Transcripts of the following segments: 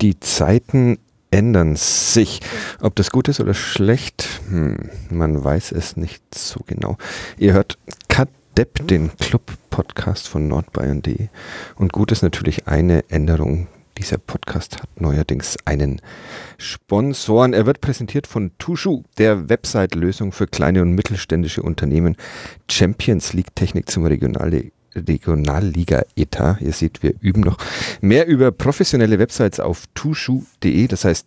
Die Zeiten ändern sich. Ob das gut ist oder schlecht, man weiß es nicht so genau. Ihr hört Kadepp, den Club-Podcast von nordbayern.de. Und gut ist natürlich eine Änderung. Dieser Podcast hat neuerdings einen Sponsoren. Er wird präsentiert von Tushu, der Website-Lösung für kleine und mittelständische Unternehmen. Champions League-Technik zum Regionalliga-Etat. Ihr seht, wir üben noch. Mehr über professionelle Websites auf tushu.de, das heißt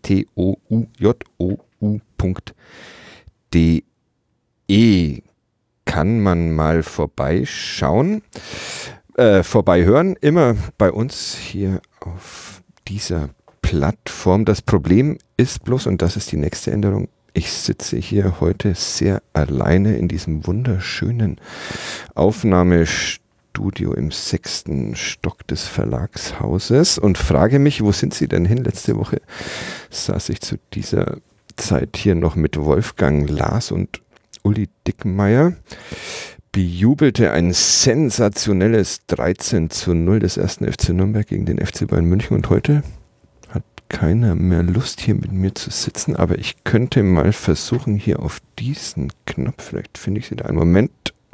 toujou.de. Kann man mal vorbeischauen, vorbeihören, immer bei uns hier auf dieser Plattform. Das Problem ist bloß, und das ist die nächste Änderung, ich sitze hier heute sehr alleine in diesem wunderschönen Aufnahmestudio im 6. Stock des Verlagshauses und frage mich, wo sind Sie denn hin? Letzte Woche saß ich zu dieser Zeit hier noch mit Wolfgang Lars und Uli Dickmeyer, bejubelte ein sensationelles 13:0 des 1. FC Nürnberg gegen den FC Bayern München und heute hat keiner mehr Lust, hier mit mir zu sitzen, aber ich könnte mal versuchen, hier auf diesen Knopf, vielleicht finde ich sie da einen Moment.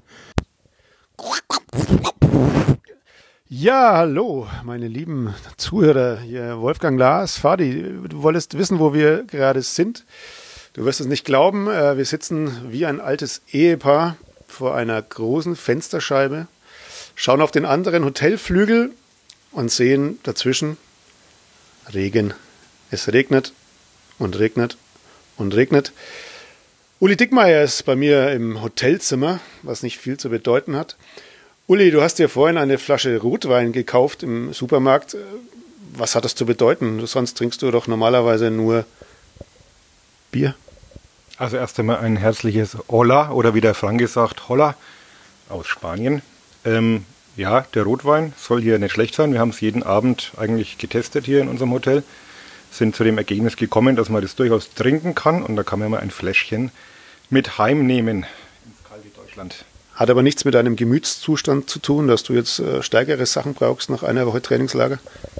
Ja, hallo, meine lieben Zuhörer, hier Wolfgang Lars, Fadi, du wolltest wissen, wo wir gerade sind. Du wirst es nicht glauben, wir sitzen wie ein altes Ehepaar vor einer großen Fensterscheibe, schauen auf den anderen Hotelflügel und sehen dazwischen Regen. Es regnet und regnet und regnet. Uli Dickmeyer ist bei mir im Hotelzimmer, was nicht viel zu bedeuten hat. Uli, du hast dir vorhin eine Flasche Rotwein gekauft im Supermarkt. Was hat das zu bedeuten? Sonst trinkst du doch normalerweise nur Bier. Also erst einmal ein herzliches Hola oder wie der Franke sagt, Hola aus Spanien. Ja, der Rotwein soll hier nicht schlecht sein. Wir haben es jeden Abend eigentlich getestet hier in unserem Hotel. Sind zu dem Ergebnis gekommen, dass man das durchaus trinken kann. Und da kann man mal ein Fläschchen mit heimnehmen ins kalte Deutschland. Hat aber nichts mit deinem Gemütszustand zu tun, dass du jetzt stärkere Sachen brauchst nach einer Woche Trainingslager?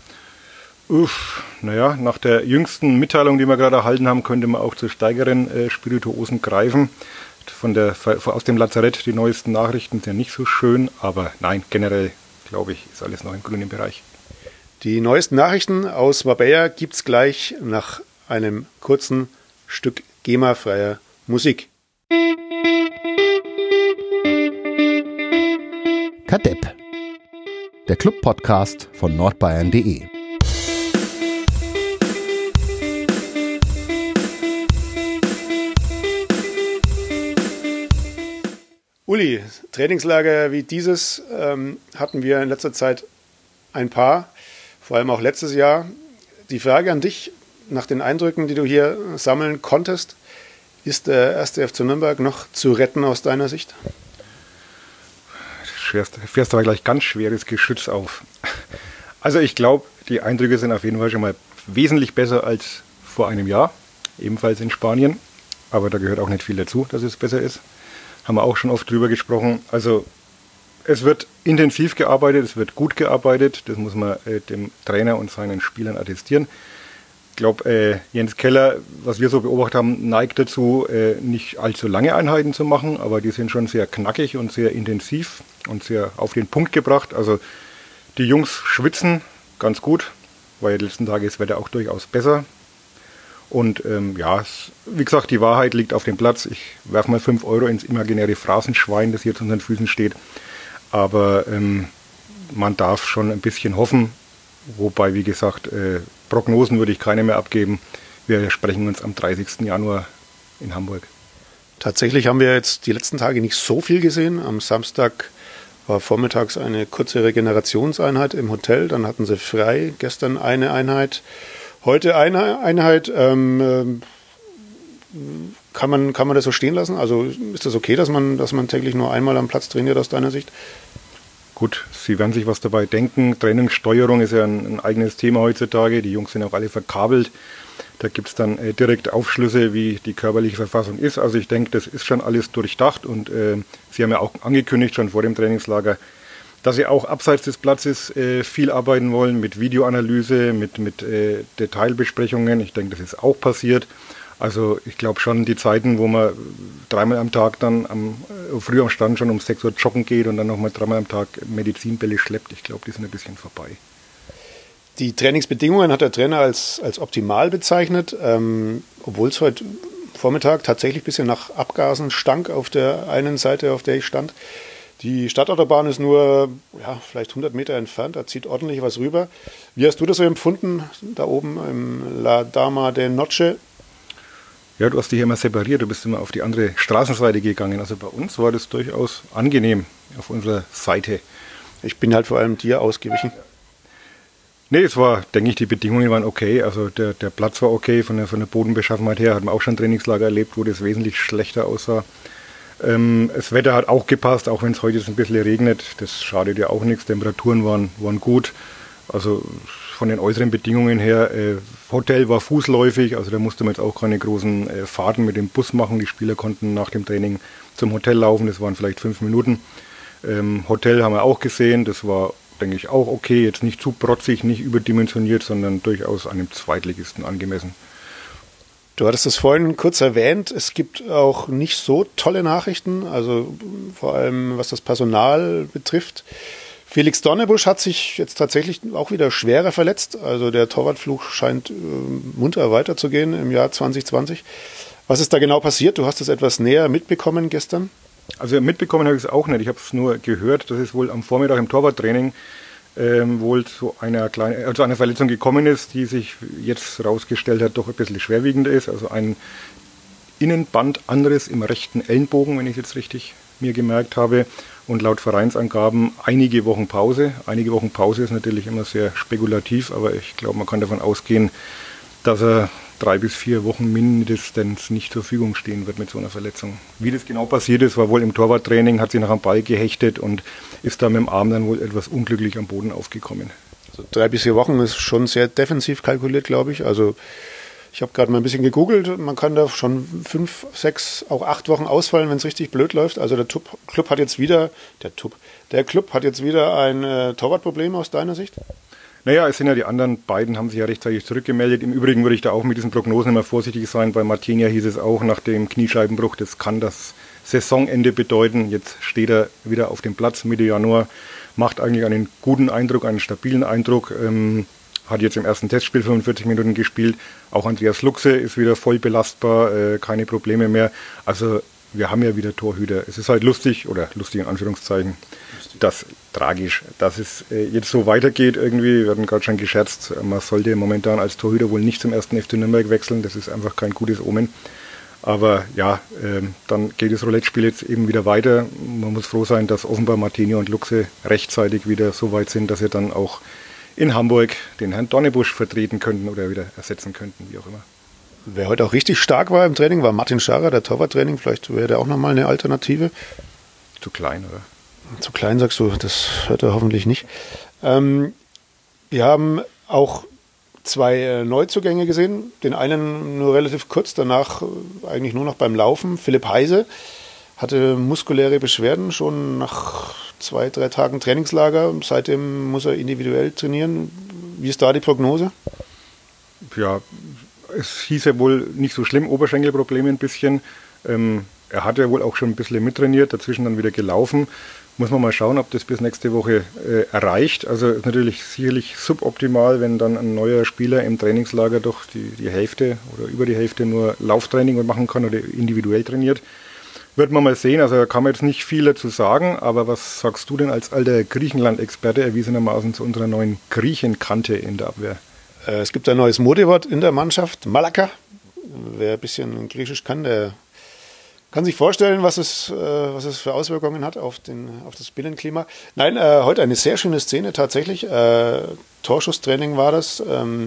Naja, nach der jüngsten Mitteilung, die wir gerade erhalten haben, könnte man auch zu steigeren Spirituosen greifen. Aus dem Lazarett, die neuesten Nachrichten sind ja nicht so schön, aber nein, generell, glaube ich, ist alles noch im grünen Bereich. Die neuesten Nachrichten aus Marbella gibt es gleich nach einem kurzen Stück GEMA-freier Musik. Kadepp, der Club-Podcast von nordbayern.de. Uli, Trainingslager wie dieses hatten wir in letzter Zeit ein paar, vor allem auch letztes Jahr. Die Frage an dich, nach den Eindrücken, die du hier sammeln konntest, ist der 1. FC Nürnberg noch zu retten aus deiner Sicht? Fährst aber gleich ganz schweres Geschütz auf. Also ich glaube, die Eindrücke sind auf jeden Fall schon mal wesentlich besser als vor einem Jahr, ebenfalls in Spanien. Aber da gehört auch nicht viel dazu, dass es besser ist. Haben wir auch schon oft drüber gesprochen. Also es wird intensiv gearbeitet, es wird gut gearbeitet. Das muss man dem Trainer und seinen Spielern attestieren. Ich glaube, Jens Keller, was wir so beobachtet haben, neigt dazu, nicht allzu lange Einheiten zu machen, aber die sind schon sehr knackig und sehr intensiv und sehr auf den Punkt gebracht. Also die Jungs schwitzen ganz gut, weil die letzten Tage ist das Wetter auch durchaus besser. Und ja, wie gesagt, die Wahrheit liegt auf dem Platz. Ich werfe mal 5 Euro ins imaginäre Phrasenschwein, das hier zu unseren Füßen steht. Aber man darf schon ein bisschen hoffen. Wobei, wie gesagt, Prognosen würde ich keine mehr abgeben. Wir sprechen uns am 30. Januar in Hamburg. Tatsächlich haben wir jetzt die letzten Tage nicht so viel gesehen. Am Samstag war vormittags eine kurze Regenerationseinheit im Hotel. Dann hatten sie frei. Gestern eine Einheit. Heute eine Einheit. Kann man das so stehen lassen? Also ist das okay, dass man täglich nur einmal am Platz trainiert aus deiner Sicht? Gut, Sie werden sich was dabei denken. Trainingssteuerung ist ja ein eigenes Thema heutzutage. Die Jungs sind auch alle verkabelt. Da gibt es dann direkt Aufschlüsse, wie die körperliche Verfassung ist. Also ich denke, das ist schon alles durchdacht. Und Sie haben ja auch angekündigt, schon vor dem Trainingslager, dass sie auch abseits des Platzes viel arbeiten wollen mit Videoanalyse, mit Detailbesprechungen. Ich denke, das ist auch passiert. Also ich glaube schon, die Zeiten, wo man dreimal am Tag dann früh am Stand schon um 6 Uhr joggen geht und dann nochmal dreimal am Tag Medizinbälle schleppt, ich glaube, die sind ein bisschen vorbei. Die Trainingsbedingungen hat der Trainer als optimal bezeichnet, obwohl es heute Vormittag tatsächlich ein bisschen nach Abgasen stank auf der einen Seite, auf der ich stand. Die Stadtautobahn ist nur vielleicht 100 Meter entfernt, da zieht ordentlich was rüber. Wie hast du das so empfunden, da oben im La Dama de Noche? Ja, du hast dich immer separiert, du bist immer auf die andere Straßenseite gegangen. Also bei uns war das durchaus angenehm auf unserer Seite. Ich bin halt vor allem dir ausgewichen. Nee, es war, denke ich, die Bedingungen waren okay. Also der Platz war okay, von der Bodenbeschaffenheit her hat man auch schon Trainingslager erlebt, wo das wesentlich schlechter aussah. Das Wetter hat auch gepasst, auch wenn es heute ein bisschen regnet. Das schadet ja auch nichts. Temperaturen waren gut. Also von den äußeren Bedingungen her, Hotel war fußläufig, also da musste man jetzt auch keine großen Fahrten mit dem Bus machen. Die Spieler konnten nach dem Training zum Hotel laufen, das waren vielleicht 5 Minuten. Hotel haben wir auch gesehen, das war, denke ich, auch okay. Jetzt nicht zu protzig, nicht überdimensioniert, sondern durchaus einem Zweitligisten angemessen. Du hattest es vorhin kurz erwähnt, es gibt auch nicht so tolle Nachrichten, also vor allem was das Personal betrifft. Felix Donnebusch hat sich jetzt tatsächlich auch wieder schwerer verletzt, also der Torwartfluch scheint munter weiterzugehen im Jahr 2020. Was ist da genau passiert? Du hast es etwas näher mitbekommen gestern? Also mitbekommen habe ich es auch nicht, ich habe es nur gehört, dass es wohl am Vormittag im Torwarttraining wohl zu einer Verletzung gekommen ist, die sich jetzt herausgestellt hat, doch ein bisschen schwerwiegend ist. Also ein Innenbandanriss im rechten Ellenbogen, wenn ich es jetzt richtig mir gemerkt habe. Und laut Vereinsangaben einige Wochen Pause. Einige Wochen Pause ist natürlich immer sehr spekulativ, aber ich glaube, man kann davon ausgehen, dass er 3 bis 4 Wochen mindestens nicht zur Verfügung stehen wird mit so einer Verletzung. Wie das genau passiert ist, war wohl im Torwarttraining, hat sich nach einem Ball gehechtet und ist da mit dem Arm dann wohl etwas unglücklich am Boden aufgekommen. Also 3 bis 4 Wochen ist schon sehr defensiv kalkuliert, glaube ich. Also ich habe gerade mal ein bisschen gegoogelt. Man kann da schon 5, 6, auch 8 Wochen ausfallen, wenn es richtig blöd läuft. Also der Club hat jetzt wieder ein Torwartproblem aus deiner Sicht? Naja, es sind ja die anderen beiden, haben sich ja rechtzeitig zurückgemeldet. Im Übrigen würde ich da auch mit diesen Prognosen immer vorsichtig sein. Bei Martinia hieß es auch nach dem Kniescheibenbruch, das kann das Saisonende bedeuten. Jetzt steht er wieder auf dem Platz Mitte Januar, macht eigentlich einen guten Eindruck, einen stabilen Eindruck. Hat jetzt im ersten Testspiel 45 Minuten gespielt. Auch Andreas Luchse ist wieder voll belastbar, keine Probleme mehr. Also wir haben ja wieder Torhüter. Es ist halt lustig, oder lustig in Anführungszeichen, tragisch, dass es jetzt so weitergeht irgendwie. Wir hatten gerade schon gescherzt, man sollte momentan als Torhüter wohl nicht zum 1. FC Nürnberg wechseln. Das ist einfach kein gutes Omen. Aber ja, dann geht das Roulette-Spiel jetzt eben wieder weiter. Man muss froh sein, dass offenbar Martinia und Luchse rechtzeitig wieder so weit sind, dass sie dann auch in Hamburg den Herrn Donnebusch vertreten könnten oder wieder ersetzen könnten, wie auch immer. Wer heute auch richtig stark war im Training, war Martin Scharrer, der Torwarttraining. Vielleicht wäre der auch nochmal eine Alternative. Zu klein, oder? Zu klein, sagst du, das hört er hoffentlich nicht. Wir haben auch 2 Neuzugänge gesehen. Den einen nur relativ kurz, danach eigentlich nur noch beim Laufen. Philipp Heise hatte muskuläre Beschwerden schon nach 2, 3 Tagen Trainingslager. Seitdem muss er individuell trainieren. Wie ist da die Prognose? Ja, es hieß ja wohl nicht so schlimm, Oberschenkelprobleme ein bisschen. Er hat ja wohl auch schon ein bisschen mittrainiert, dazwischen dann wieder gelaufen. Muss man mal schauen, ob das bis nächste Woche erreicht. Also ist natürlich sicherlich suboptimal, wenn dann ein neuer Spieler im Trainingslager doch die Hälfte oder über die Hälfte nur Lauftraining machen kann oder individuell trainiert. Wird man mal sehen, also da kann man jetzt nicht viel dazu sagen, aber was sagst du denn als alter Griechenland-Experte erwiesenermaßen zu unserer neuen Griechenkante in der Abwehr? Es gibt ein neues Modewort in der Mannschaft, Malaka. Wer ein bisschen Griechisch kann, der kann sich vorstellen, was es für Auswirkungen hat auf das Binnenklima. Nein, heute eine sehr schöne Szene tatsächlich. Torschusstraining war das.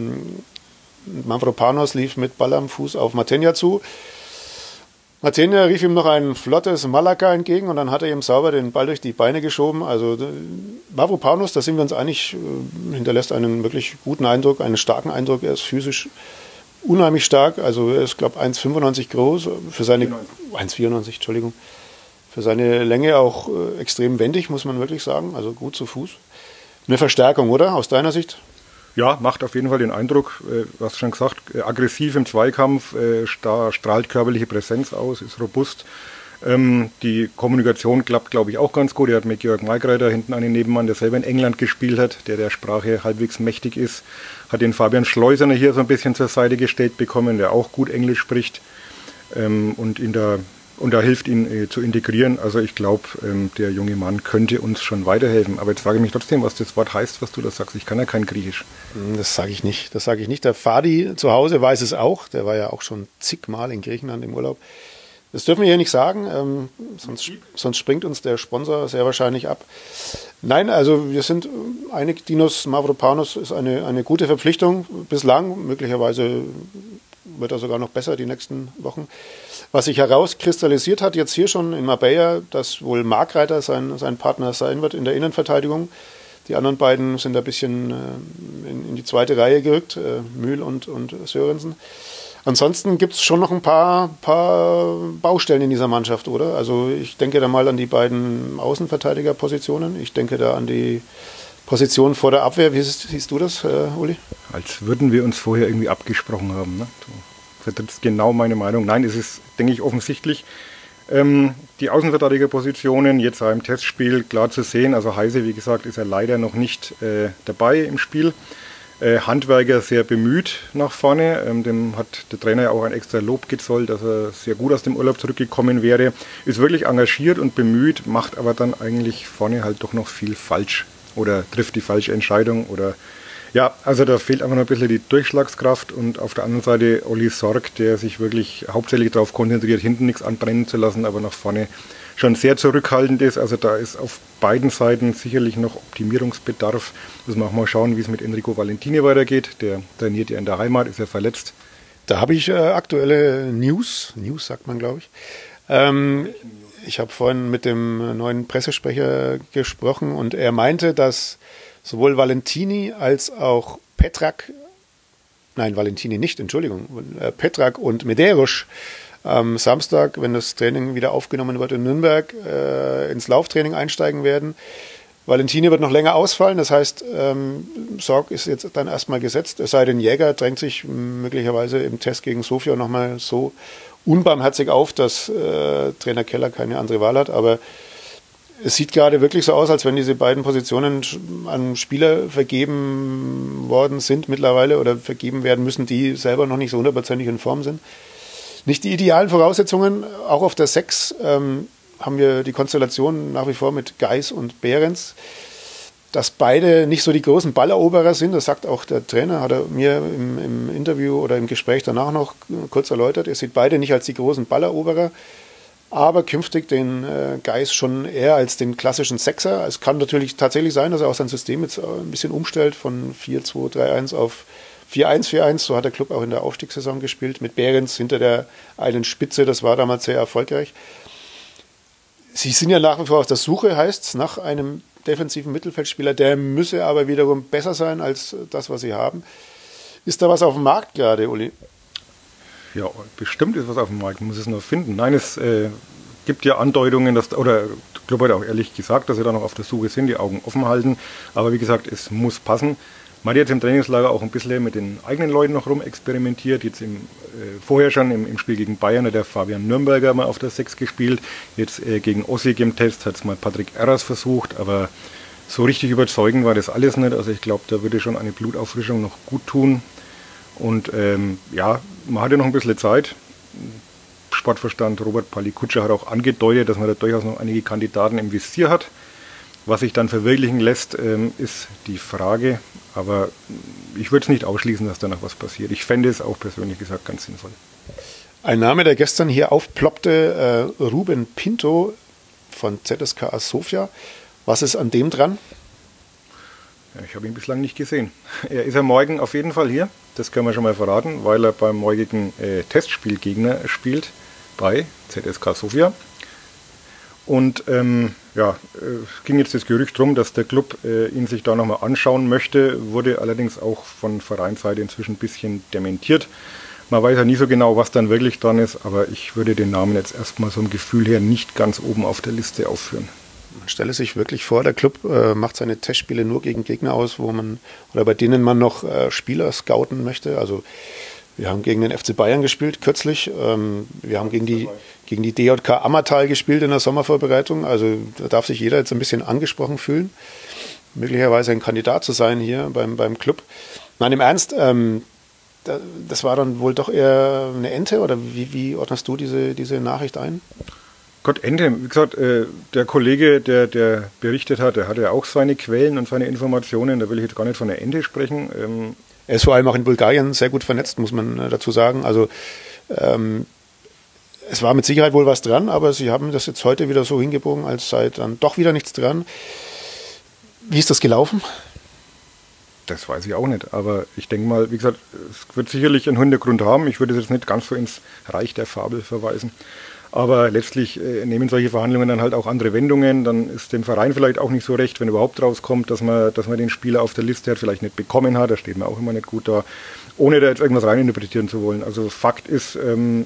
Mavropanos lief mit Ball am Fuß auf Martinia zu. Martinia rief ihm noch ein flottes Malaka entgegen und dann hat er ihm sauber den Ball durch die Beine geschoben. Also Mavropanos, da sind wir uns einig, hinterlässt einen wirklich guten Eindruck, einen starken Eindruck. Er ist physisch unheimlich stark, also er ist, glaube ich, 1,95 groß, für seine 1,94, Entschuldigung. Für seine Länge auch extrem wendig, muss man wirklich sagen. Also gut zu Fuß. Eine Verstärkung, oder? Aus deiner Sicht? Ja, macht auf jeden Fall den Eindruck, du hast schon gesagt, aggressiv im Zweikampf, strahlt körperliche Präsenz aus, ist robust. Die Kommunikation klappt, glaube ich, auch ganz gut. Er hat mit Georg Maigreiter hinten einen Nebenmann, der selber in England gespielt hat, der Sprache halbwegs mächtig ist. Hat den Fabian Schleusener hier so ein bisschen zur Seite gestellt bekommen, der auch gut Englisch spricht und da hilft, ihn zu integrieren. Also ich glaube, der junge Mann könnte uns schon weiterhelfen. Aber jetzt frage ich mich trotzdem, was das Wort heißt, was du da sagst. Ich kann ja kein Griechisch. Das sage ich nicht. Der Fadi zu Hause weiß es auch. Der war ja auch schon zigmal in Griechenland im Urlaub. Das dürfen wir hier nicht sagen, sonst springt uns der Sponsor sehr wahrscheinlich ab. Nein, also wir sind einig, Dinos Mavropanos ist eine gute Verpflichtung bislang. Möglicherweise wird er sogar noch besser die nächsten Wochen. Was sich herauskristallisiert hat, jetzt hier schon in Marbella, dass wohl Markreiter sein Partner sein wird in der Innenverteidigung. Die anderen beiden sind ein bisschen in die zweite Reihe gerückt, Mühl und Sörensen. Ansonsten gibt es schon noch ein paar Baustellen in dieser Mannschaft, oder? Also ich denke da mal an die beiden Außenverteidigerpositionen. Ich denke da an die Position vor der Abwehr. Wie siehst du das, Uli? Als würden wir uns vorher irgendwie abgesprochen haben. Ne? Du vertrittst genau meine Meinung. Nein, es ist, denke ich, offensichtlich. Die Außenverteidigerpositionen jetzt auch im Testspiel klar zu sehen. Also Heise, wie gesagt, ist er leider noch nicht dabei im Spiel. Handwerker sehr bemüht nach vorne. Dem hat der Trainer ja auch ein extra Lob gezollt, dass er sehr gut aus dem Urlaub zurückgekommen wäre. Ist wirklich engagiert und bemüht, macht aber dann eigentlich vorne halt doch noch viel falsch oder trifft die falsche Entscheidung. Oder ja, also da fehlt einfach noch ein bisschen die Durchschlagskraft. Und auf der anderen Seite Olli Sorg, der sich wirklich hauptsächlich darauf konzentriert, hinten nichts anbrennen zu lassen, aber nach vorne schon sehr zurückhaltend ist. Also da ist auf beiden Seiten sicherlich noch Optimierungsbedarf. Müssen wir auch mal schauen, wie es mit Enrico Valentini weitergeht. Der trainiert ja in der Heimat, ist ja verletzt. Da habe ich aktuelle News sagt man, glaube ich. Ich habe vorhin mit dem neuen Pressesprecher gesprochen und er meinte, dass sowohl Valentini als auch Petrak und Medeiros am Samstag, wenn das Training wieder aufgenommen wird in Nürnberg, ins Lauftraining einsteigen werden. Valentini wird noch länger ausfallen, das heißt, Sorg ist jetzt dann erstmal gesetzt, es sei denn, Jäger drängt sich möglicherweise im Test gegen Sofia nochmal so unbarmherzig auf, dass Trainer Keller keine andere Wahl hat, aber es sieht gerade wirklich so aus, als wenn diese beiden Positionen an Spieler vergeben worden sind mittlerweile oder vergeben werden müssen, die selber noch nicht so hundertprozentig in Form sind. Nicht die idealen Voraussetzungen, auch auf der 6 haben wir die Konstellation nach wie vor mit Geis und Behrens, dass beide nicht so die großen Balleroberer sind, das sagt auch der Trainer, hat er mir im Interview oder im Gespräch danach noch kurz erläutert, er sieht beide nicht als die großen Balleroberer, aber künftig den Geis schon eher als den klassischen Sechser. Es kann natürlich tatsächlich sein, dass er auch sein System jetzt ein bisschen umstellt von 4-2-3-1 auf 4-1-4-1, so hat der Club auch in der Aufstiegssaison gespielt, mit Behrens hinter der einen Spitze, das war damals sehr erfolgreich. Sie sind ja nach wie vor auf der Suche, heißt es, nach einem defensiven Mittelfeldspieler, der müsse aber wiederum besser sein als das, was sie haben. Ist da was auf dem Markt gerade, Uli? Ja, bestimmt ist was auf dem Markt, man muss es nur finden. Nein, es gibt ja Andeutungen, oder der Club hat auch ehrlich gesagt, dass sie da noch auf der Suche sind, die Augen offen halten, aber wie gesagt, es muss passen. Man hat jetzt im Trainingslager auch ein bisschen mit den eigenen Leuten noch rumexperimentiert. Jetzt vorher schon im Spiel gegen Bayern hat der Fabian Nürnberger mal auf der 6 gespielt. Jetzt gegen Ossig im Test hat es mal Patrick Erras versucht, aber so richtig überzeugend war das alles nicht. Also ich glaube, da würde schon eine Blutauffrischung noch gut tun. Und ja, man hatte noch ein bisschen Zeit. Sportverstand Robert Palikutscher hat auch angedeutet, dass man da durchaus noch einige Kandidaten im Visier hat. Was sich dann verwirklichen lässt, ist die Frage. Aber ich würde es nicht ausschließen, dass da noch was passiert. Ich fände es auch persönlich gesagt ganz sinnvoll. Ein Name, der gestern hier aufploppte, Ruben Pinto von ZSKA Sofia. Was ist an dem dran? Ja, ich habe ihn bislang nicht gesehen. Er ist ja morgen auf jeden Fall hier. Das können wir schon mal verraten, weil er beim morgigen Testspielgegner spielt bei ZSKA Sofia. Und ging jetzt das Gerücht drum, dass der Club ihn sich da nochmal anschauen möchte, wurde allerdings auch von Vereinsseite inzwischen ein bisschen dementiert. Man weiß ja nie so genau, was dann wirklich dran ist, aber ich würde den Namen jetzt erstmal so im Gefühl her nicht ganz oben auf der Liste aufführen. Man stelle sich wirklich vor, der Club macht seine Testspiele nur gegen Gegner aus, bei denen man noch Spieler scouten möchte. Also wir haben gegen den FC Bayern gespielt kürzlich. Wir haben gegen die DJK Ammertal gespielt in der Sommervorbereitung. Also da darf sich jeder jetzt ein bisschen angesprochen fühlen, möglicherweise ein Kandidat zu sein hier beim Club. Nein, im Ernst, das war dann wohl doch eher eine Ente, oder wie ordnest du diese Nachricht ein? Gott, Ente, wie gesagt, der Kollege, der berichtet hat, der hatte ja auch seine Quellen und seine Informationen, da will ich jetzt gar nicht von der Ente sprechen. Er ist vor allem auch in Bulgarien sehr gut vernetzt, muss man dazu sagen. Also es war mit Sicherheit wohl was dran, aber sie haben das jetzt heute wieder so hingebogen, als sei dann doch wieder nichts dran. Wie ist das gelaufen? Das weiß ich auch nicht, aber ich denke mal, wie gesagt, es wird sicherlich einen Hintergrund haben. Ich würde jetzt nicht ganz so ins Reich der Fabel verweisen. Aber letztlich nehmen solche Verhandlungen dann halt auch andere Wendungen. Dann ist dem Verein vielleicht auch nicht so recht, wenn überhaupt rauskommt, dass man den Spieler auf der Liste hat, vielleicht nicht bekommen hat. Da steht man auch immer nicht gut da, ohne da jetzt irgendwas reininterpretieren zu wollen. Also Fakt ist,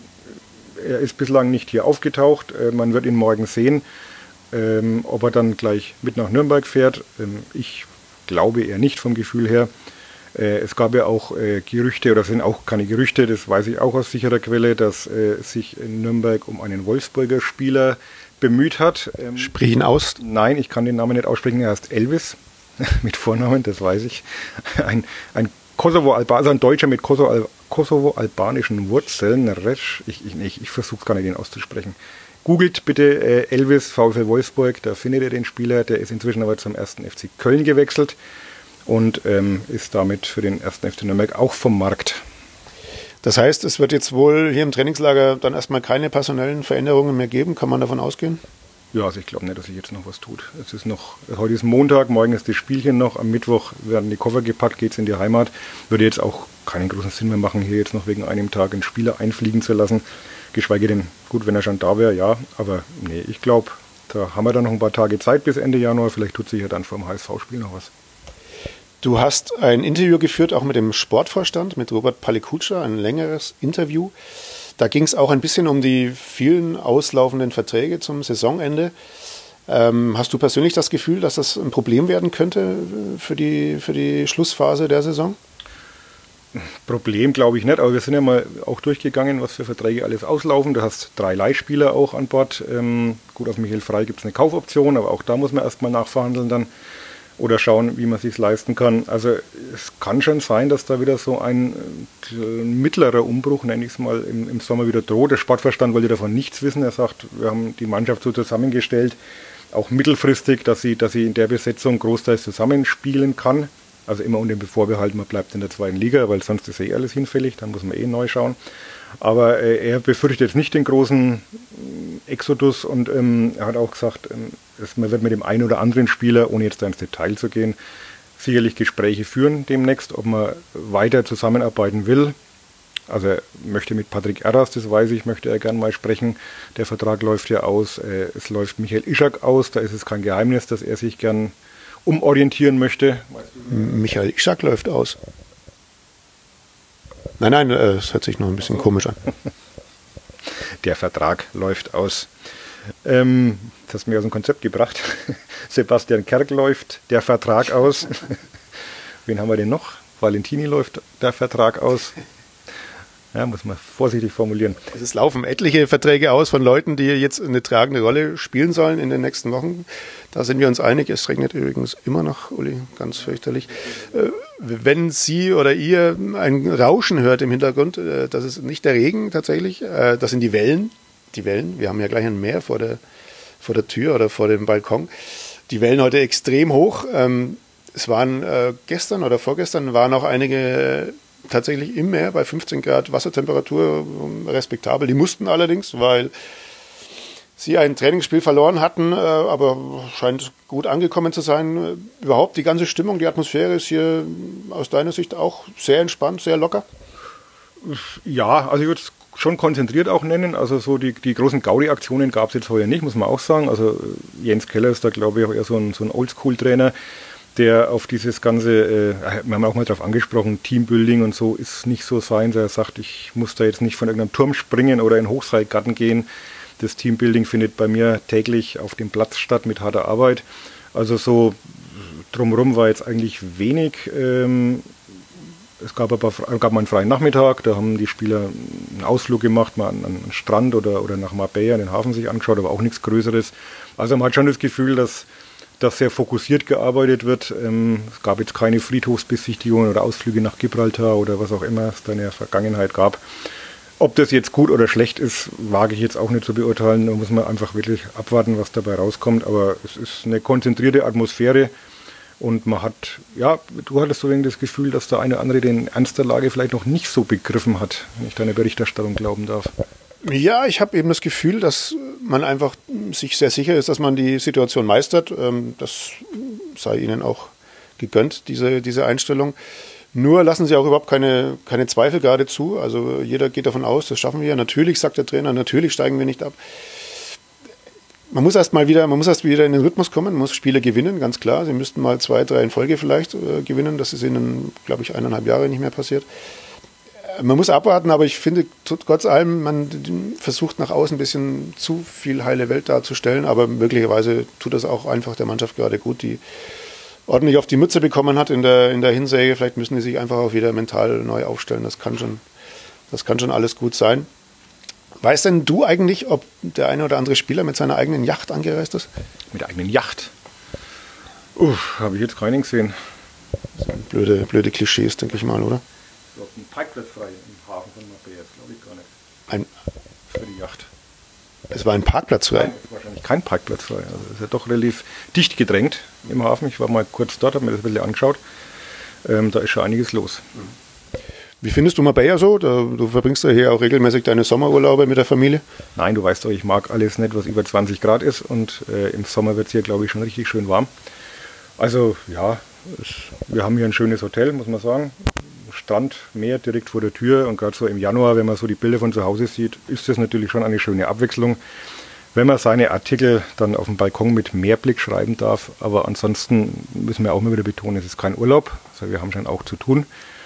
er ist bislang nicht hier aufgetaucht. Man wird ihn morgen sehen. Ob er dann gleich mit nach Nürnberg fährt, ich glaube eher nicht vom Gefühl her. Es gab ja auch Gerüchte, oder sind auch keine Gerüchte, das weiß ich auch aus sicherer Quelle, dass sich in Nürnberg um einen Wolfsburger Spieler bemüht hat. Sprich ihn aus. Nein, ich kann den Namen nicht aussprechen, er heißt Elvis, mit Vornamen, das weiß ich. Ein also ein Deutscher mit kosovo-albanischen Wurzeln. Ich versuche es gar nicht, den auszusprechen. Googelt bitte Elvis VfL Wolfsburg, da findet ihr den Spieler. Der ist inzwischen aber zum 1. FC Köln gewechselt und ist damit für den 1. FC Nürnberg auch vom Markt. Das heißt, es wird jetzt wohl hier im Trainingslager dann erstmal keine personellen Veränderungen mehr geben. Kann man davon ausgehen? Ja, also ich glaube nicht, dass sich jetzt noch was tut. Heute ist Montag, morgen ist das Spielchen noch. Am Mittwoch werden die Koffer gepackt, geht es in die Heimat. Würde jetzt auch keinen großen Sinn mehr machen, hier jetzt noch wegen einem Tag einen Spieler einfliegen zu lassen. Geschweige denn, gut, wenn er schon da wäre, ja. Aber nee, ich glaube, da haben wir dann noch ein paar Tage Zeit bis Ende Januar. Vielleicht tut sich ja dann vor dem HSV-Spiel noch was. Du hast ein Interview geführt, auch mit dem Sportvorstand, mit Robert Palikutscher, ein längeres Interview. Da ging es auch ein bisschen um die vielen auslaufenden Verträge zum Saisonende. Hast du persönlich das Gefühl, dass das ein Problem werden könnte für die Schlussphase der Saison? Problem glaube ich nicht, aber wir sind ja mal auch durchgegangen, was für Verträge alles auslaufen. Du hast 3 Leihspieler auch an Bord. Gut, auf Michael Frey gibt es eine Kaufoption, aber auch da muss man erstmal nachverhandeln dann oder schauen, wie man es sich leisten kann. Also es kann schon sein, dass da wieder so ein mittlerer Umbruch, nenne ich es mal, im Sommer wieder droht. Der Sportvorstand wollte davon nichts wissen. Er sagt, wir haben die Mannschaft so zusammengestellt, auch mittelfristig, dass sie in der Besetzung großteils zusammenspielen kann. Also immer unter dem Vorbehalt, man bleibt in der 2. Liga, weil sonst ist alles hinfällig, dann muss man neu schauen. Aber er befürchtet jetzt nicht den großen Exodus und er hat auch gesagt, man wird mit dem einen oder anderen Spieler, ohne jetzt da ins Detail zu gehen, sicherlich Gespräche führen demnächst, ob man weiter zusammenarbeiten will. Also er möchte mit Patrick Erras, das weiß ich, möchte er gerne mal sprechen. Der Vertrag läuft ja aus, es läuft Michael Ischak aus, da ist es kein Geheimnis, dass er sich gern umorientieren möchte. Michael Ischak läuft aus. Nein, es hört sich noch ein bisschen komisch an. Der Vertrag läuft aus. Das hast du mir aus dem Konzept gebracht. Sebastian Kerk läuft der Vertrag aus. Wen haben wir denn noch? Valentini läuft der Vertrag aus. Ja, muss man vorsichtig formulieren. Es laufen etliche Verträge aus von Leuten, die jetzt eine tragende Rolle spielen sollen in den nächsten Wochen. Da sind wir uns einig. Es regnet übrigens immer noch, Uli, ganz fürchterlich. Wenn Sie oder ihr ein Rauschen hört im Hintergrund, das ist nicht der Regen tatsächlich, das sind die Wellen. Die Wellen, wir haben ja gleich ein Meer vor der Tür oder vor dem Balkon. Die Wellen heute extrem hoch. Es waren gestern oder vorgestern waren auch einige tatsächlich im Meer bei 15 Grad Wassertemperatur respektabel. Die mussten allerdings, weil sie ein Trainingsspiel verloren hatten, aber scheint gut angekommen zu sein. Überhaupt die ganze Stimmung, die Atmosphäre ist hier aus deiner Sicht auch sehr entspannt, sehr locker? Ja, also ich würde es schon konzentriert auch nennen. Also so die großen Gaudi-Aktionen gab es jetzt heuer nicht, muss man auch sagen. Also Jens Keller ist da, glaube ich, auch eher so ein Oldschool-Trainer, der auf dieses ganze, wir haben auch mal darauf angesprochen, Teambuilding und so ist nicht so sein. Der sagt, ich muss da jetzt nicht von irgendeinem Turm springen oder in den Hochseilgarten gehen. Das Teambuilding findet bei mir täglich auf dem Platz statt mit harter Arbeit. Also so drumherum war jetzt eigentlich wenig. Es gab mal einen freien Nachmittag, da haben die Spieler einen Ausflug gemacht, mal an den Strand oder nach Marbella, den Hafen sich angeschaut, aber auch nichts Größeres. Also man hat schon das Gefühl, dass sehr fokussiert gearbeitet wird. Es gab jetzt keine Friedhofsbesichtigungen oder Ausflüge nach Gibraltar oder was auch immer es da in der Vergangenheit gab. Ob das jetzt gut oder schlecht ist, wage ich jetzt auch nicht zu beurteilen. Da muss man einfach wirklich abwarten, was dabei rauskommt. Aber es ist eine konzentrierte Atmosphäre und man hat, ja, du hattest so das Gefühl, dass der eine oder andere den Ernst der Lage vielleicht noch nicht so begriffen hat, wenn ich deiner Berichterstattung glauben darf. Ja, ich habe eben das Gefühl, dass man einfach sich sehr sicher ist, dass man die Situation meistert. Das sei ihnen auch gegönnt, diese Einstellung. Nur lassen sie auch überhaupt keine Zweifel gerade zu. Also jeder geht davon aus, das schaffen wir. Natürlich, sagt der Trainer, natürlich steigen wir nicht ab. Man muss erst wieder in den Rhythmus kommen, man muss Spiele gewinnen, ganz klar. Sie müssten mal 2, 3 in Folge vielleicht gewinnen. Das ist ihnen, glaube ich, 1,5 Jahre nicht mehr passiert. Man muss abwarten, aber ich finde, trotz allem, man versucht nach außen ein bisschen zu viel heile Welt darzustellen, aber möglicherweise tut das auch einfach der Mannschaft gerade gut, die ordentlich auf die Mütze bekommen hat in der Hinserie. Vielleicht müssen die sich einfach auch wieder mental neu aufstellen. Das kann schon alles gut sein. Weißt denn du eigentlich, ob der eine oder andere Spieler mit seiner eigenen Yacht angereist ist? Mit der eigenen Yacht? Habe ich jetzt keinen gesehen. Das sind blöde Klischees, denke ich mal, oder? Ich glaube, ein Parkplatz frei im Hafen von Marbella, das glaube ich gar nicht. Für die Yacht. Es war ein Parkplatz frei? Nein, es ist wahrscheinlich kein Parkplatz frei. Also es ist ja doch relativ dicht gedrängt im Hafen. Ich war mal kurz dort, habe mir das ein bisschen angeschaut. Da ist schon einiges los. Wie findest du Marbella so? Du verbringst ja hier auch regelmäßig deine Sommerurlaube mit der Familie. Nein, du weißt doch, ich mag alles nicht, was über 20 Grad ist. Und im Sommer wird es hier, glaube ich, schon richtig schön warm. Also ja, wir haben hier ein schönes Hotel, muss man sagen. Strand, Meer direkt vor der Tür. Und gerade so im Januar, wenn man so die Bilder von zu Hause sieht, ist das natürlich schon eine schöne Abwechslung. Wenn man seine Artikel dann auf dem Balkon mit Meerblick schreiben darf. Aber ansonsten müssen wir auch mal wieder betonen, es ist kein Urlaub. Also wir haben schon auch zu tun.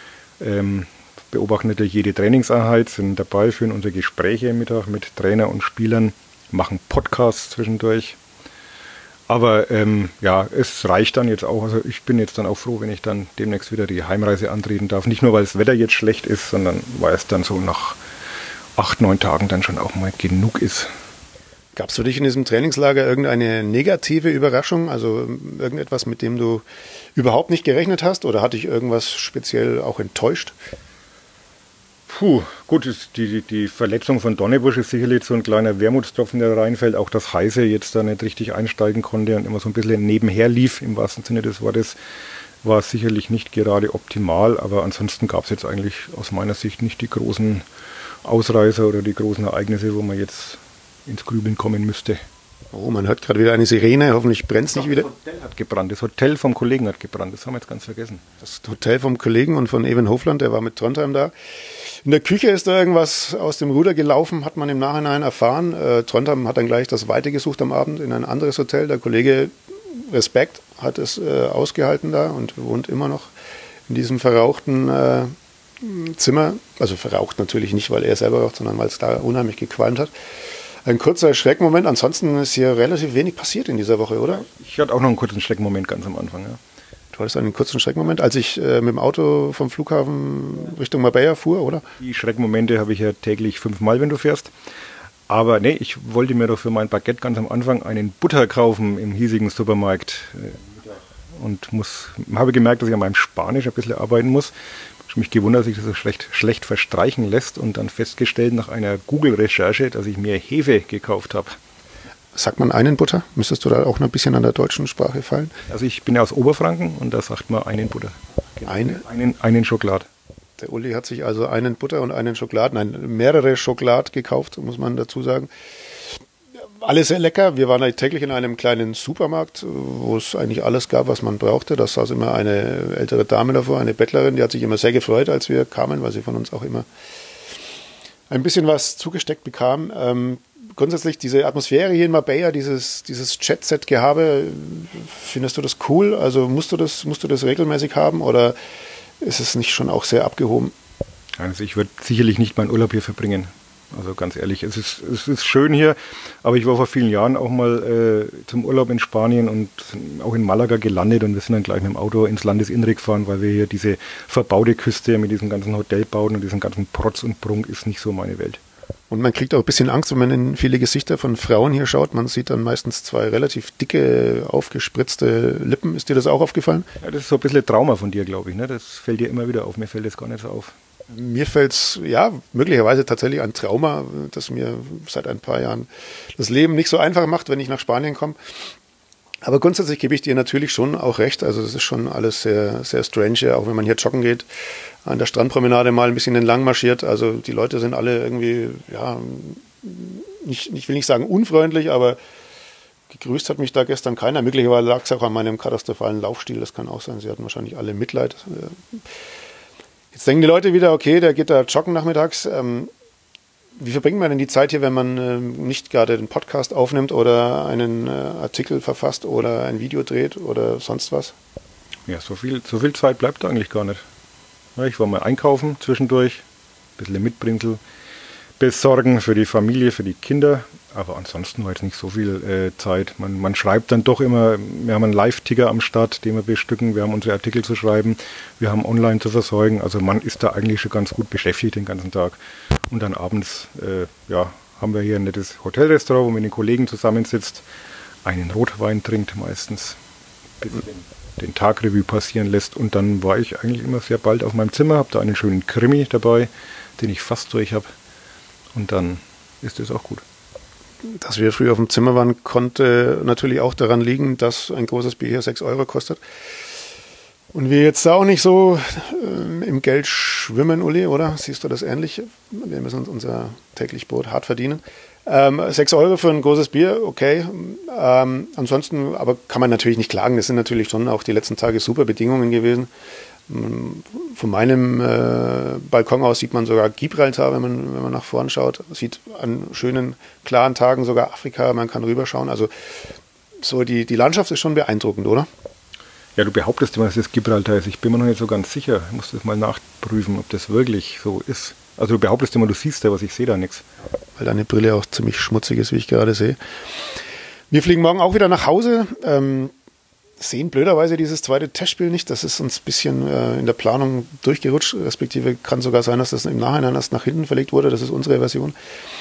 Beobachten natürlich jede Trainingseinheit, sind dabei, führen unsere Gespräche im Mittag mit Trainer und Spielern, machen Podcasts zwischendurch. Aber ja, es reicht dann jetzt auch. Also ich bin jetzt dann auch froh, wenn ich dann demnächst wieder die Heimreise antreten darf. Nicht nur, weil das Wetter jetzt schlecht ist, sondern weil es dann so nach 8, 9 Tagen dann schon auch mal genug ist. Gab es für dich in diesem Trainingslager irgendeine negative Überraschung? Also irgendetwas, mit dem du überhaupt nicht gerechnet hast? Oder hat dich irgendwas speziell auch enttäuscht? Gut, die Verletzung von Donnebusch ist sicherlich so ein kleiner Wermutstropfen, der da reinfällt. Auch dass Heise jetzt da nicht richtig einsteigen konnte und immer so ein bisschen nebenher lief, im wahrsten Sinne des Wortes, war sicherlich nicht gerade optimal. Aber ansonsten gab es jetzt eigentlich aus meiner Sicht nicht die großen Ausreißer oder die großen Ereignisse, wo man jetzt ins Grübeln kommen müsste. Oh, man hört gerade wieder eine Sirene, hoffentlich brennt es nicht wieder. Das Hotel hat gebrannt, das Hotel vom Kollegen hat gebrannt, das haben wir jetzt ganz vergessen. Das Hotel vom Kollegen und von Evan Hofland, der war mit Trondheim da. In der Küche ist da irgendwas aus dem Ruder gelaufen, hat man im Nachhinein erfahren. Trondheim hat dann gleich das Weite gesucht am Abend in ein anderes Hotel. Der Kollege, Respekt, hat es ausgehalten da und wohnt immer noch in diesem verrauchten Zimmer. Also verraucht natürlich nicht, weil er selber raucht, sondern weil es da unheimlich gequalmt hat. Ein kurzer Schreckmoment, ansonsten ist hier relativ wenig passiert in dieser Woche, oder? Ich hatte auch noch einen kurzen Schreckmoment ganz am Anfang, ja. Du hattest einen kurzen Schreckmoment, als ich mit dem Auto vom Flughafen Richtung Marbella fuhr, oder? Die Schreckmomente habe ich ja täglich 5-mal, wenn du fährst. Aber nee, ich wollte mir doch für mein Baguette ganz am Anfang einen Butter kaufen im hiesigen Supermarkt. Und habe gemerkt, dass ich an meinem Spanisch ein bisschen arbeiten muss. Ich habe mich gewundert, dass sich das so schlecht verstreichen lässt und dann festgestellt nach einer Google-Recherche, dass ich mir Hefe gekauft habe. Sagt man einen Butter? Müsstest du da auch noch ein bisschen an der deutschen Sprache fallen? Also ich bin ja aus Oberfranken und da sagt man einen Butter. Einen Schokolad. Der Uli hat sich also einen Butter und einen Schokolad, nein, mehrere Schokolad gekauft, muss man dazu sagen. Alles sehr lecker. Wir waren täglich in einem kleinen Supermarkt, wo es eigentlich alles gab, was man brauchte. Da saß immer eine ältere Dame davor, eine Bettlerin, die hat sich immer sehr gefreut, als wir kamen, weil sie von uns auch immer ein bisschen was zugesteckt bekam. grundsätzlich diese Atmosphäre hier in Marbella, dieses Jet-Set-Gehabe, findest du das cool? Also musst du das regelmäßig haben oder ist es nicht schon auch sehr abgehoben? Also ich würde sicherlich nicht meinen Urlaub hier verbringen. Also ganz ehrlich, es ist schön hier, aber ich war vor vielen Jahren auch mal zum Urlaub in Spanien und auch in Malaga gelandet und wir sind dann gleich mit dem Auto ins Landesinnere gefahren, weil wir hier diese verbaute Küste mit diesen ganzen Hotelbauten und diesem ganzen Protz und Prunk ist nicht so meine Welt. Und man kriegt auch ein bisschen Angst, wenn man in viele Gesichter von Frauen hier schaut. Man sieht dann meistens zwei relativ dicke, aufgespritzte Lippen. Ist dir das auch aufgefallen? Ja, das ist so ein bisschen Trauma von dir, glaube ich. Ne? Das fällt dir immer wieder auf. Mir fällt das gar nicht so auf. Mir fällt es, ja, möglicherweise tatsächlich ein Trauma, das mir seit ein paar Jahren das Leben nicht so einfach macht, wenn ich nach Spanien komme. Aber grundsätzlich gebe ich dir natürlich schon auch recht. Also das ist schon alles sehr, sehr strange, auch wenn man hier joggen geht, an der Strandpromenade mal ein bisschen entlang marschiert. Also die Leute sind alle irgendwie, ja, ich will nicht sagen unfreundlich, aber gegrüßt hat mich da gestern keiner. Möglicherweise lag es auch an meinem katastrophalen Laufstil, das kann auch sein. Sie hatten wahrscheinlich alle Mitleid. Jetzt denken die Leute wieder, okay, der geht da joggen nachmittags. Wie verbringt man denn die Zeit hier, wenn man nicht gerade den Podcast aufnimmt oder einen Artikel verfasst oder ein Video dreht oder sonst was? Ja, so viel Zeit bleibt da eigentlich gar nicht. Ja, ich war mal einkaufen zwischendurch, ein bisschen Mitbringsel besorgen für die Familie, für die Kinder. Aber ansonsten war jetzt nicht so viel Zeit. Man schreibt dann doch immer, wir haben einen Live-Ticker am Start, den wir bestücken, wir haben unsere Artikel zu schreiben, wir haben online zu versorgen. Also man ist da eigentlich schon ganz gut beschäftigt den ganzen Tag. Und dann abends haben wir hier ein nettes Hotelrestaurant, wo man mit den Kollegen zusammensitzt, einen Rotwein trinkt meistens, bis den Tagrevue passieren lässt. Und dann war ich eigentlich immer sehr bald auf meinem Zimmer, habe da einen schönen Krimi dabei, den ich fast durch habe. Und dann ist es auch gut. Dass wir früher auf dem Zimmer waren, konnte natürlich auch daran liegen, dass ein großes Bier hier 6 Euro kostet. Und wir jetzt auch nicht so im Geld schwimmen, Uli, oder? Siehst du das ähnlich? Wir müssen unser täglich Brot hart verdienen. 6 Euro für ein großes Bier, okay. Ansonsten aber kann man natürlich nicht klagen. Das sind natürlich schon auch die letzten Tage super Bedingungen gewesen. Von meinem Balkon aus sieht man sogar Gibraltar, wenn man nach vorn schaut. Sieht an schönen, klaren Tagen sogar Afrika, man kann rüberschauen. Also so die Landschaft ist schon beeindruckend, oder? Ja, du behauptest immer, dass das Gibraltar ist. Ich bin mir noch nicht so ganz sicher. Ich muss das mal nachprüfen, ob das wirklich so ist. Also du behauptest immer, du siehst da was, ich sehe da nichts. Weil deine Brille auch ziemlich schmutzig ist, wie ich gerade sehe. Wir fliegen morgen auch wieder nach Hause. Sehen blöderweise dieses zweite Testspiel nicht. Das ist uns ein bisschen in der Planung durchgerutscht, respektive kann sogar sein, dass das im Nachhinein erst nach hinten verlegt wurde. Das ist unsere Version.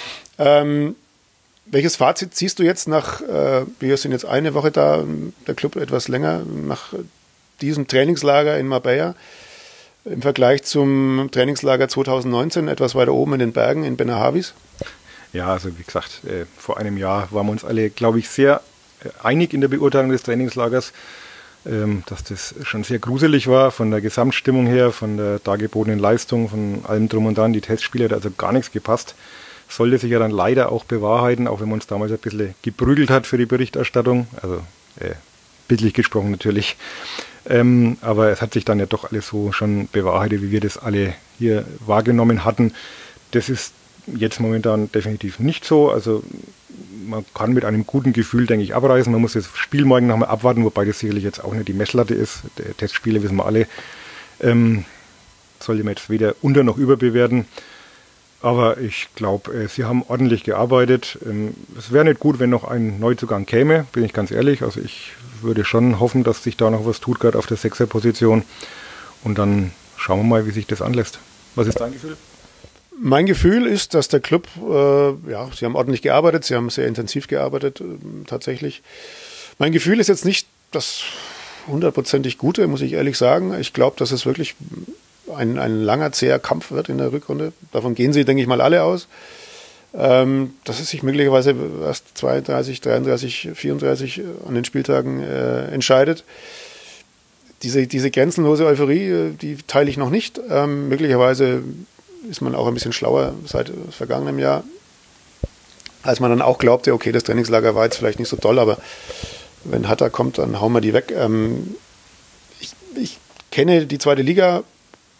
Welches Fazit ziehst du jetzt wir sind jetzt eine Woche da, der Club etwas länger, nach diesem Trainingslager in Marbella im Vergleich zum Trainingslager 2019, etwas weiter oben in den Bergen in Benahavis? Ja, also wie gesagt, vor einem Jahr waren wir uns alle, glaube ich, sehr einig in der Beurteilung des Trainingslagers, dass das schon sehr gruselig war, von der Gesamtstimmung her, von der dargebotenen Leistung, von allem drum und dran. Die Testspiele hat also gar nichts gepasst. Sollte sich ja dann leider auch bewahrheiten, auch wenn man uns damals ein bisschen geprügelt hat für die Berichterstattung. Also bildlich gesprochen natürlich. Aber es hat sich dann ja doch alles so schon bewahrheitet, wie wir das alle hier wahrgenommen hatten. Das ist jetzt momentan definitiv nicht so. Also man kann mit einem guten Gefühl, denke ich, abreisen. Man muss das Spiel morgen nochmal abwarten, wobei das sicherlich jetzt auch nicht die Messlatte ist. Die Testspiele wissen wir alle. Sollte man jetzt weder unter- noch überbewerten. Aber ich glaube, sie haben ordentlich gearbeitet. Es wäre nicht gut, wenn noch ein Neuzugang käme, bin ich ganz ehrlich. Also ich würde schon hoffen, dass sich da noch was tut, gerade auf der 6er-Position. Und dann schauen wir mal, wie sich das anlässt. Was ist dein Gefühl? Mein Gefühl ist, dass der Club, sie haben ordentlich gearbeitet, sie haben sehr intensiv gearbeitet, tatsächlich. Mein Gefühl ist jetzt nicht das 100%ig Gute, muss ich ehrlich sagen. Ich glaube, dass es wirklich ein langer, zäher Kampf wird in der Rückrunde. Davon gehen sie, denke ich mal, alle aus. Dass es sich möglicherweise erst 32, 33, 34 an den Spieltagen entscheidet. Diese grenzenlose Euphorie, die teile ich noch nicht. Möglicherweise ist man auch ein bisschen schlauer seit vergangenem Jahr, als man dann auch glaubte, okay, das Trainingslager war jetzt vielleicht nicht so toll, aber wenn Hertha kommt, dann hauen wir die weg. Ich kenne die zweite Liga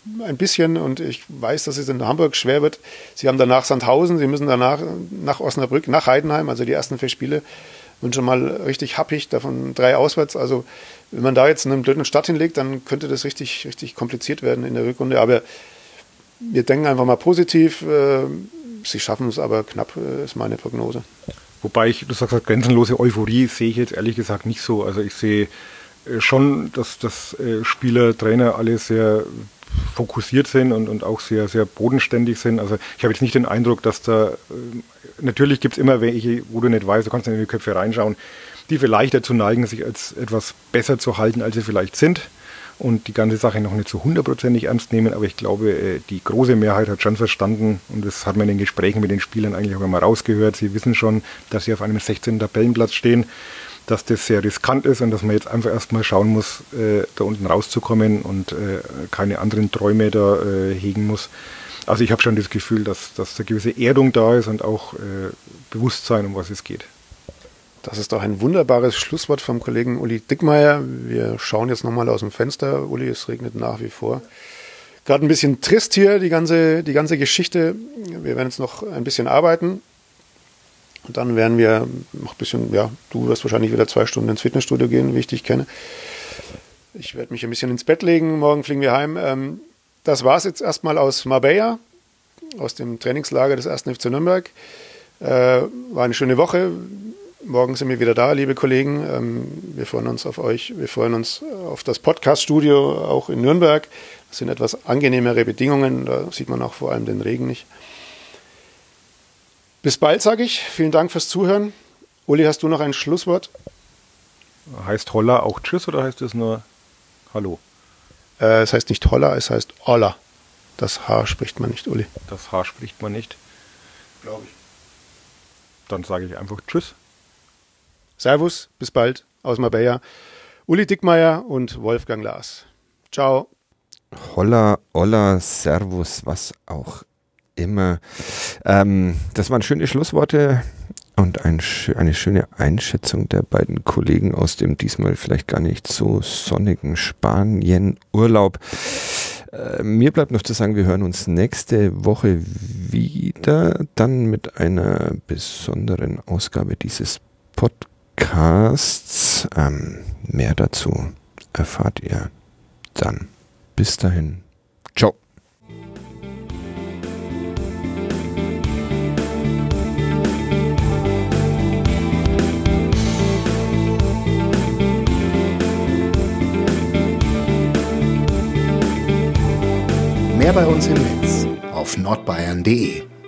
ein bisschen und ich weiß, dass es in Hamburg schwer wird. Sie haben danach Sandhausen, sie müssen danach nach Osnabrück, nach Heidenheim, also die ersten 4 Spiele. Und schon mal richtig happig, davon 3 auswärts. Also wenn man da jetzt einen blöden Start hinlegt, dann könnte das richtig, richtig kompliziert werden in der Rückrunde. Aber wir denken einfach mal positiv. Sie schaffen es aber knapp, ist meine Prognose. Wobei du sagst, grenzenlose Euphorie sehe ich jetzt ehrlich gesagt nicht so. Also ich sehe schon, dass Spieler, Trainer alle sehr fokussiert sind und auch sehr, sehr bodenständig sind. Also ich habe jetzt nicht den Eindruck, dass da, natürlich gibt es immer welche, wo du nicht weißt, du kannst in die Köpfe reinschauen, die vielleicht dazu neigen, sich als etwas besser zu halten, als sie vielleicht sind und die ganze Sache noch nicht so 100%ig ernst nehmen. Aber ich glaube, die große Mehrheit hat schon verstanden und das hat man in den Gesprächen mit den Spielern eigentlich auch immer rausgehört. Sie wissen schon, dass sie auf einem 16. Tabellenplatz stehen, dass das sehr riskant ist und dass man jetzt einfach erstmal schauen muss, da unten rauszukommen und keine anderen Träume da hegen muss. Also ich habe schon das Gefühl, dass eine gewisse Erdung da ist und auch Bewusstsein, um was es geht. Das ist doch ein wunderbares Schlusswort vom Kollegen Uli Dickmeyer. Wir schauen jetzt nochmal aus dem Fenster. Uli, es regnet nach wie vor. Gerade ein bisschen trist hier, die ganze Geschichte. Wir werden jetzt noch ein bisschen arbeiten. Und dann werden wir noch ein bisschen, ja, du wirst wahrscheinlich wieder 2 Stunden ins Fitnessstudio gehen, wie ich dich kenne. Ich werde mich ein bisschen ins Bett legen, morgen fliegen wir heim. Das war es jetzt erstmal aus Marbella, aus dem Trainingslager des 1. FC Nürnberg. War eine schöne Woche. Morgen sind wir wieder da, liebe Kollegen. Wir freuen uns auf euch. Wir freuen uns auf das Podcast-Studio auch in Nürnberg. Das sind etwas angenehmere Bedingungen. Da sieht man auch vor allem den Regen nicht. Bis bald, sage ich. Vielen Dank fürs Zuhören. Uli, hast du noch ein Schlusswort? Heißt Holla auch Tschüss oder heißt es nur Hallo? Es heißt nicht Holla, es heißt Olla. Das H spricht man nicht, Uli. Das H spricht man nicht. Glaube ich. Dann sage ich einfach Tschüss. Servus, bis bald aus Marbella. Uli Dickmeyer und Wolfgang Lars. Ciao. Holla, Olla, Servus, was auch immer. Das waren schöne Schlussworte und eine schöne Einschätzung der beiden Kollegen aus dem diesmal vielleicht gar nicht so sonnigen Spanien-Urlaub. Mir bleibt noch zu sagen, wir hören uns nächste Woche wieder, dann mit einer besonderen Ausgabe dieses Podcasts. Mehr dazu erfahrt ihr dann. Bis dahin. Ciao. Mehr bei uns im Netz auf nordbayern.de